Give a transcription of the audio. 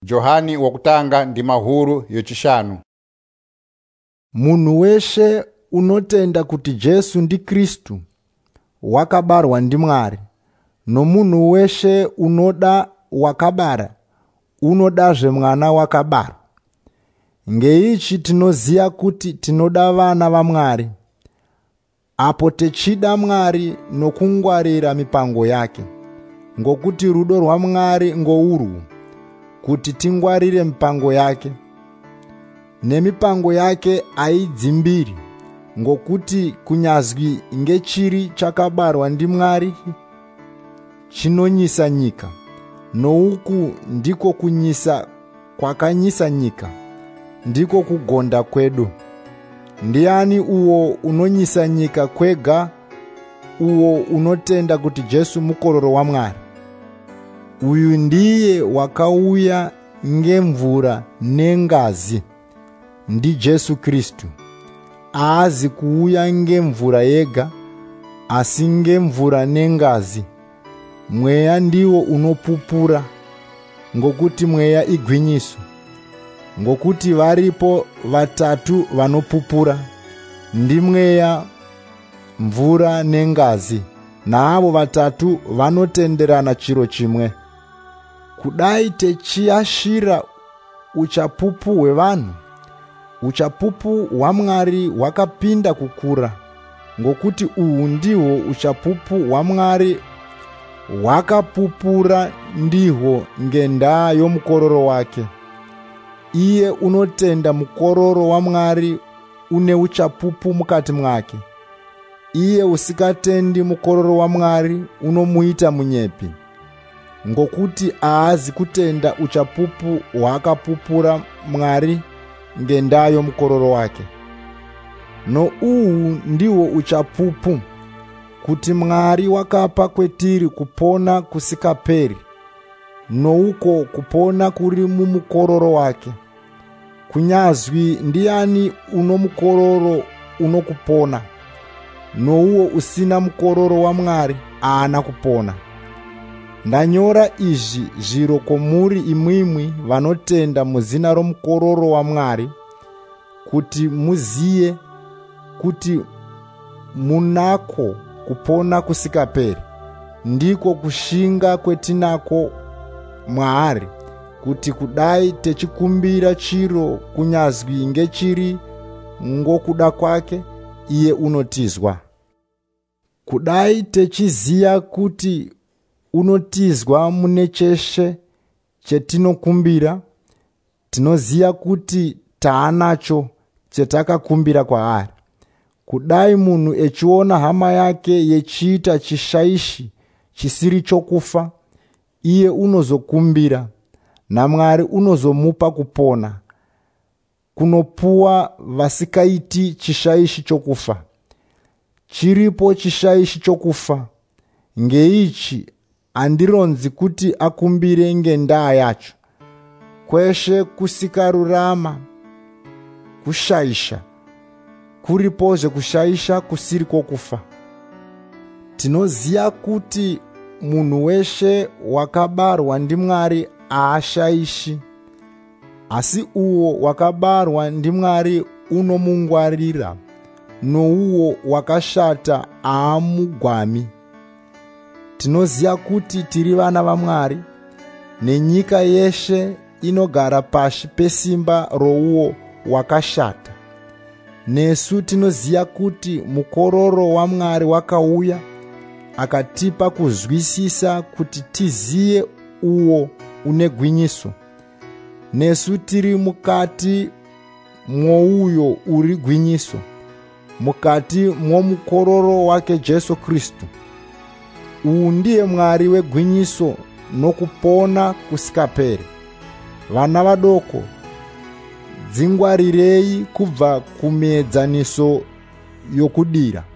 Johani wakutanga ndi mahuru yochishanu. Munhu weshe unotenda kuti Jesu ndi Kristu wakabarwa ndi Mwari, nomunhu weshe unoda wakabara unodazve mwana wakabarwa. Ngeichi tinoziya kuti tinoda vana vaMwari, apo techida Mwari nokungwarira mipango yake. Ngokuti rudo rwaMwari ngourwu, kuti tingwarire mipango yake. Nemipango yake aidzimbiri, ngokuti kunyazwi ngechiri chakabarwa ndi Mwari chinonyisa nyika, nouku ndiko kunyisa kwakanyisa nyika, ndiko kugonda kwedu. Ndiani uwo unonyisa nyika kwega? Uwo unotenda kuti Jesu mukororo waMwari. Uyu ndiye wakauya ngemvura nengazi, ndi Jesu Kristu. Aazi kuuya ngemvura yega, asi ngemvura nengazi. Mweya ndiwo unopupura, ngokuti mweya igwinyiso. Ngokuti varipo vatatu vanopupura, ndi mweya, mvura nengazi, naavo vatatu vanotenderana chiro chimwe. Kudai techiashira uchapupu hwevanhu, uchapupu hwaMwari hwakapinda kukura, ngokuti uhu ndihwo uchapupu hwaMwari hwakapupura ndihwo ngendaa yomukororo wake. Iye unotenda mukororo waMwari une uchapupu mukati mwake. Iye usikatendi mukororo waMwari unomuita munyepi, ngokuti aazi kutenda uchapupu hwakapupura Mwari ngendaa yomukororo wake. No uhu ndihwo uchapupu, kuti Mwari wakapa kwetiri kupona kusikaperi, nouko kupona kuri mumukororo wake. Kunyazwi ndiani uno mukororo unokupona, nouwo usina mukororo waMwari aana kupona. Ndanyora izvi zviro komuri imwimwi vanotenda muzina romukororo waMwari, kuti muziye kuti munako kupona kusikaperi, ndiko kushinga kwetinako mwaari, kuti kudai techikumbira chiro kunyazwi ngechiri ngokuda kwake, iye unotizwa. Kudai techiziya kuti unotizwa mune cheshe chetinokumbira, tinoziya kuti taanacho chetakakumbira kwaari. Kudai munhu echiona hama yake yechiita chishaishi chisiri chokufa, iye unozokumbira, naMwari unozomupa kupona kunopuwa vasikaiti chishaishi chokufa. Chiripo chishaishi chokufa, ngeichi andironzi kuti akumbire ngendaa yacho. Kweshe kusikarurama, kushaisha, kuripozve kushaisha kusiri kokufa. Tinoziya kuti munhu weshe wakabarwa ndi Mwari aashaishi, asi uwo wakabarwa ndi Mwari unomungwarira, nouwo wakashata aamugwami. Tinoziya kuti tiri vana vaMwari, nenyika yeshe inogara pashi pesimba rouwo wakashata. Nesu tinoziya kuti mukororo waMwari wakauya, akatipa kuzwisisa kuti tiziye uwo une gwinyiso. Nesu tiri mukati mwouyo uri gwinyiso, mukati mwomukororo wake Jesu Kristu. Uwu ndiye Mwari wegwinyiso nokupona kusikaperi. Vana vadoko, dzingwarirei kubva kumiedzaniso yokudira.